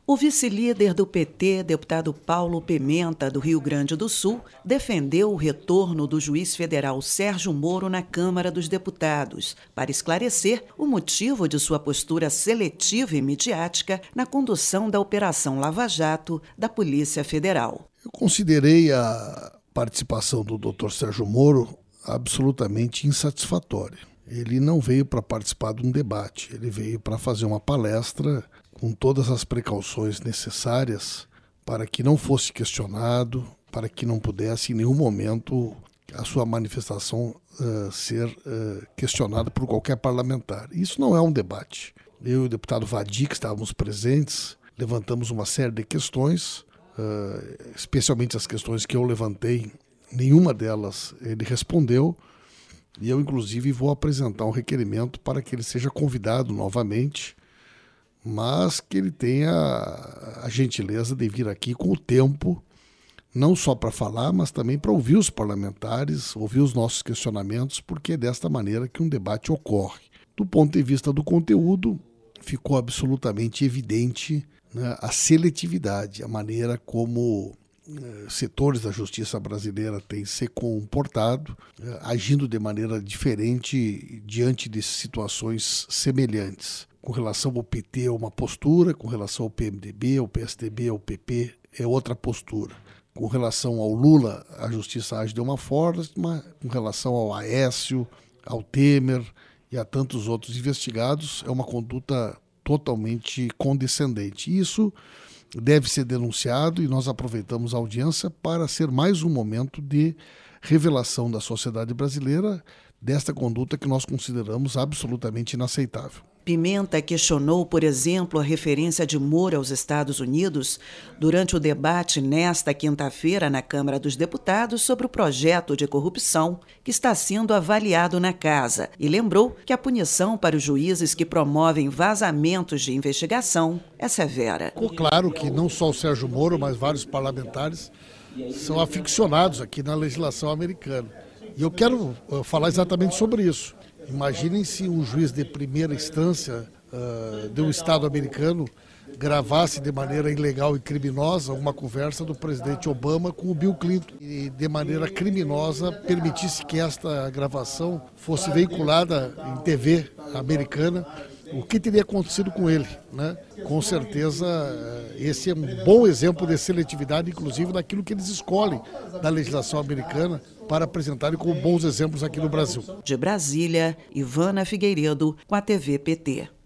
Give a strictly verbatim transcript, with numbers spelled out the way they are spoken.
O vice-líder do P T, deputado Paulo Pimenta, do Rio Grande do Sul, defendeu o retorno do juiz federal Sérgio Moro na Câmara dos Deputados, para esclarecer o motivo de sua postura seletiva e midiática na condução da Operação Lava Jato da Polícia Federal. Eu considerei a participação do doutor Sérgio Moro absolutamente insatisfatória. Ele não veio para participar de um debate, ele veio para fazer uma palestra com todas as precauções necessárias para que não fosse questionado, para que não pudesse em nenhum momento a sua manifestação uh, ser uh, questionada por qualquer parlamentar. Isso não é um debate. Eu e o deputado Vadi, que estávamos presentes, levantamos uma série de questões, uh, especialmente as questões que eu levantei, nenhuma delas ele respondeu, e eu inclusive vou apresentar um requerimento para que ele seja convidado novamente, mas que ele tenha a gentileza de vir aqui com o tempo, não só para falar, mas também para ouvir os parlamentares, ouvir os nossos questionamentos, porque é desta maneira que um debate ocorre. Do ponto de vista do conteúdo, ficou absolutamente evidente, né, a seletividade, a maneira como eh, setores da justiça brasileira têm se comportado, eh, agindo de maneira diferente diante de situações semelhantes. Com relação ao P T é uma postura, com relação ao P M D B, ao P S D B, ao P P é outra postura. Com relação ao Lula, a justiça age de uma forma, com relação ao Aécio, ao Temer e a tantos outros investigados, é uma conduta totalmente condescendente. Isso deve ser denunciado e nós aproveitamos a audiência para ser mais um momento de revelação da sociedade brasileira desta conduta que nós consideramos absolutamente inaceitável. Pimenta questionou, por exemplo, a referência de Moro aos Estados Unidos durante o debate nesta quinta-feira na Câmara dos Deputados sobre o projeto de corrupção que está sendo avaliado na Casa e lembrou que a punição para os juízes que promovem vazamentos de investigação é severa. Ficou claro que não só o Sérgio Moro, mas vários parlamentares são aficionados aqui na legislação americana. E eu quero falar exatamente sobre isso. Imaginem se um juiz de primeira instância uh, de um estado americano gravasse de maneira ilegal e criminosa uma conversa do presidente Obama com o Bill Clinton e de maneira criminosa permitisse que esta gravação fosse veiculada em T V americana. O que teria acontecido com ele, né? Com certeza, esse é um bom exemplo de seletividade, inclusive daquilo que eles escolhem da legislação americana para apresentarem como bons exemplos aqui no Brasil. De Brasília, Ivana Figueiredo, com a T V P T.